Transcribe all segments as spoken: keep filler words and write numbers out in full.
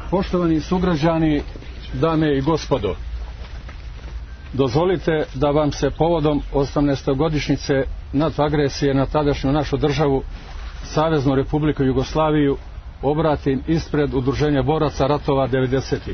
Poštovani sugrađani, dame i gospodo, dozvolite da vam se povodom osamnaestogodišnjice NATO agresije na tadašnju našu državu, Saveznu Republiku Jugoslaviju, obratim ispred Udruženja boraca ratova devedesetih.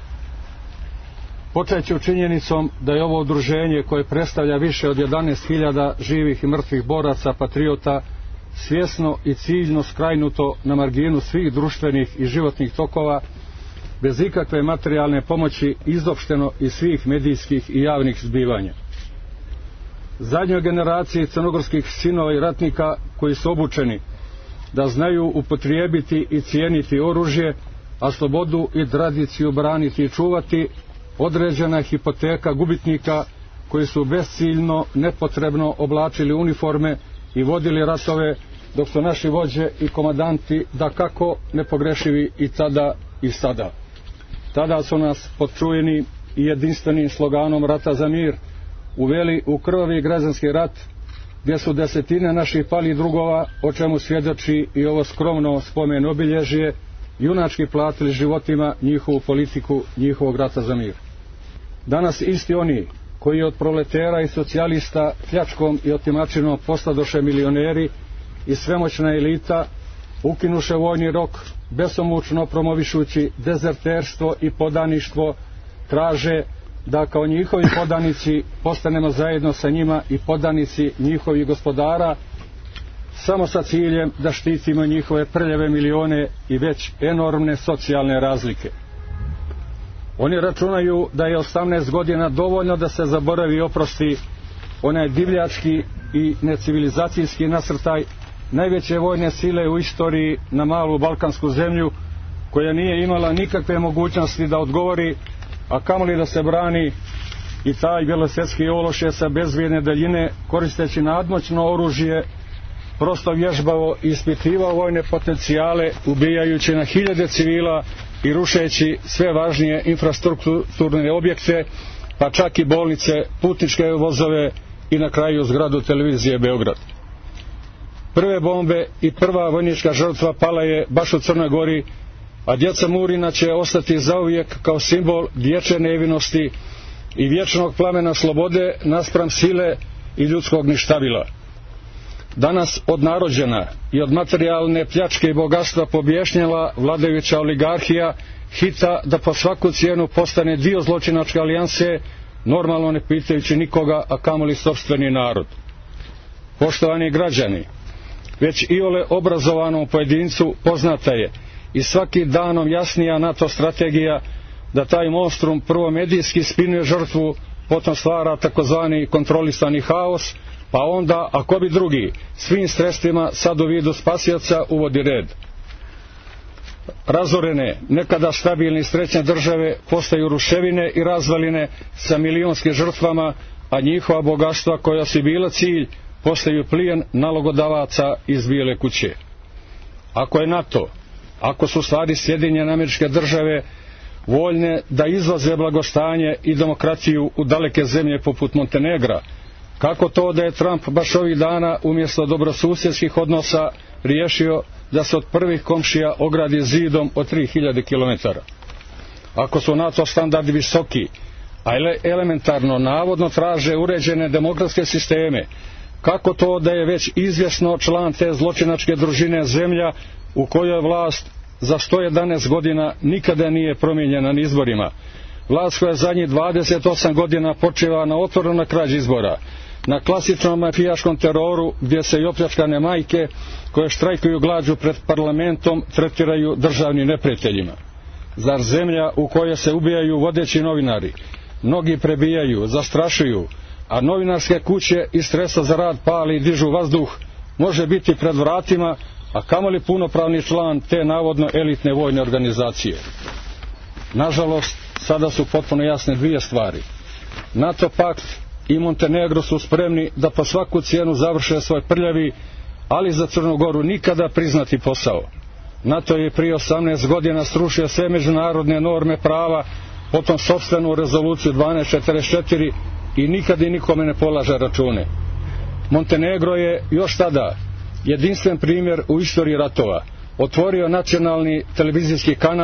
Počet ću činjenicom da je ovo udruženje, koje predstavlja više od jedanaest hiljada živih i mrtvih boraca patriota, svjesno i ciljno skrajnuto na marginu svih društvenih i životnih tokova, bez ikakve materijalne pomoći, izopšteno iz svih medijskih i javnih zbivanja. Zadnjoj generaciji crnogorskih sinova i ratnika, koji su obučeni da znaju upotrijebiti i cijeniti oružje, a slobodu i tradiciju braniti i čuvati, određena je hipoteka gubitnika koji su besciljno, nepotrebno oblačili uniforme i vodili ratove, dok su naši vođe i komandanti dakako nepogrešivi i tada i sada. Tada su nas pod čuvenim i jedinstvenim sloganom Rata za mir uveli u krvavi građanski rat, gdje su desetine naših palih drugova, o čemu svjedoči i ovo skromno spomen obilježje, junački platili životima njihovu politiku njihovog rata za mir. Danas isti oni koji od proletera i socijalista pljačkom i otimačinom postadoše milioneri i svemoćna elita, ukinuše vojni rok, besomučno promovišući dezerterstvo i podaništvo, traže da kao njihovi podanici postanemo zajedno sa njima i podanici njihovih gospodara, samo sa ciljem da štitimo njihove prljave milione i već enormne socijalne razlike. Oni računaju da je osamnaest godina dovoljno da se zaboravi i oprosti onaj divljački i necivilizacijski nasrtaj najveće vojne sile u istoriji na malu balkansku zemlju, koja nije imala nikakve mogućnosti da odgovori, a kamoli da se brani, i taj bjelosvjetski ološ je sa bezvrijedne daljine, koristeći nadmoćno oružje, prosto vježbavo ispitivao vojne potencijale, ubijajući na hiljade civila i rušeći sve važnije infrastrukturne objekte, pa čak i bolnice, putničke vozove i na kraju zgradu televizije Beograd. Prve bombe i prva vojnička žrtva pala je baš u Crnoj Gori, a djeca Murina će ostati zauvijek kao simbol dječje nevinosti i vječnog plamena slobode naspram sile i ljudskog ništavila. Danas odnarođena i od materijalne pljačke i bogatstva pobješnjela vladajuća oligarhija hita da po svaku cijenu postane dio zločinačke alijanse, normalno ne pitajući nikoga, a kamoli sopstveni narod. Poštovani građani, već iole obrazovanom pojedincu poznata je i svaki danom jasnija NATO strategija da taj monstrum prvo medijski spinuje žrtvu, potom stvara takozvani kontrolisani haos, pa onda, ako bi drugi, svim sredstvima sad u vidu spasioca uvodi red. Razorene, nekada stabilne i srećne države postaju ruševine i razvaline sa milionskim žrtvama, a njihova bogatstva, koja su bila cilj, postaju plijen nalogodavaca iz Bijele kuće. Ako je NATO, ako su stvari Sjedinjene Američke Države voljne da izvoze blagostanje i demokratiju u daleke zemlje poput Montenegra, kako to da je Trump baš ovih dana umjesto dobrosusjedskih odnosa riješio da se od prvih komšija ogradi zidom od tri hiljade kilometara? Ako su NATO standardi visoki, a elementarno navodno traže uređene demokratske sisteme, kako to da je već izvjesno član te zločinačke družine zemlja u kojoj vlast za sto jedanaest godina nikada nije promijenjena na izborima, vlast koja zadnjih dvadeset osam godina počiva na otvorenoj krađi izbora, na klasičnom mafijaškom teroru gdje se i opljačkane majke koje štrajkuju glađu pred parlamentom tretiraju državnim neprijateljima? Zar zemlja u kojoj se ubijaju vodeći novinari, mnogi prebijaju, zastrašuju, a novinarske kuće iz stresa za rad pali i dižu vazduh, može biti pred vratima, a kamoli punopravni član te navodno elitne vojne organizacije? Nažalost, sada su potpuno jasne dvije stvari. NATO pakt i Montenegro su spremni da po svaku cijenu završe svoj prljavi, ali za Crnu Goru nikada priznati posao. NATO je prije osamnaest godina srušio sve međunarodne norme prava, potom sopstvenu rezoluciju dvanaest četrdeset četiri i nikad i nikome ne polaže račune. Montenegro je još tada jedinstven primjer u istoriji ratova otvorio nacionalni televizijski kanal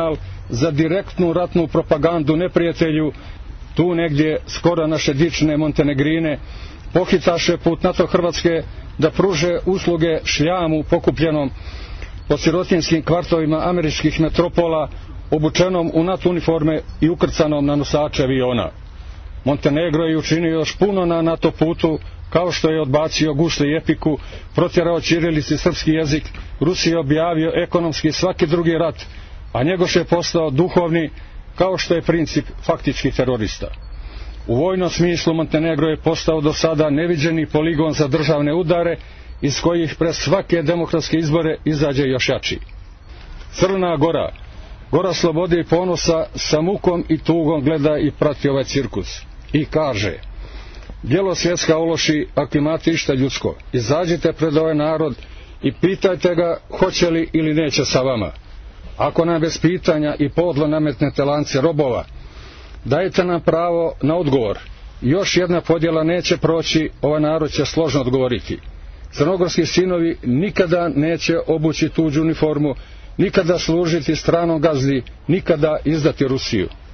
za direktnu ratnu propagandu neprijatelju, tu negdje skoro naše dične Montenegrine, pohitaše put NATO Hrvatske da pruže usluge šljamu pokupljenom po sirotinskim kvartovima američkih metropola, obučenom u NATO uniforme i ukrcanom na nosače aviona. Montenegro je učinio još puno na NATO putu, kao što je odbacio gusli i epiku, protjerao ćirilici i srpski jezik, Rusiji objavio ekonomski svaki drugi rat, a Njegoš je postao duhovni, kao što je princip faktički terorista. U vojnom smislu Montenegro je postao do sada neviđeni poligon za državne udare, iz kojih pred svake demokratske izbore izađe još jači. Crna Gora, Gora slobode i ponosa, sa mukom i tugom gleda i prati ovaj cirkus. I kaže: djelo svjetska ološi, ako imate išta ljudsko, izađite pred ovaj narod i pitajte ga hoće li ili neće sa vama. Ako nam bez pitanja i podlo nametnete lance robova, dajte nam pravo na odgovor. Još jedna podjela neće proći, ovaj narod će složno odgovoriti. Crnogorski sinovi nikada neće obući tuđu uniformu, nikada služiti stranom gazdi, nikada izdati Rusiju.